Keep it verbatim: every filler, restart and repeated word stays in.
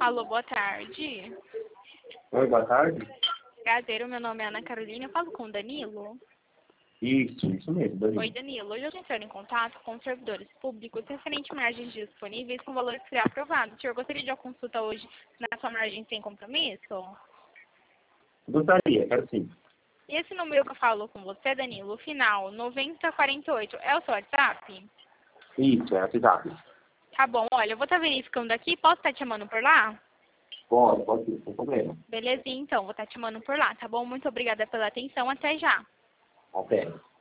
Alô, boa tarde. Oi, boa tarde. Prazer, o meu nome é Ana Carolina, eu falo com o Danilo. Isso, isso mesmo, Danilo. Oi, Danilo. Hoje eu estou entrando em contato com os servidores públicos referente a margens disponíveis com valores pré-aprovados. O senhor gostaria de uma consulta hoje na sua margem sem compromisso? Gostaria, quero sim. E esse número que eu falo com você, Danilo, o final noventa quarenta e oito, é o seu WhatsApp? Isso, é WhatsApp. Tá bom, olha, eu vou estar verificando aqui, posso estar te chamando por lá? Pode, pode ser, sem problema. Belezinha, então, vou estar te chamando por lá, tá bom? Muito obrigada pela atenção, até já. Até.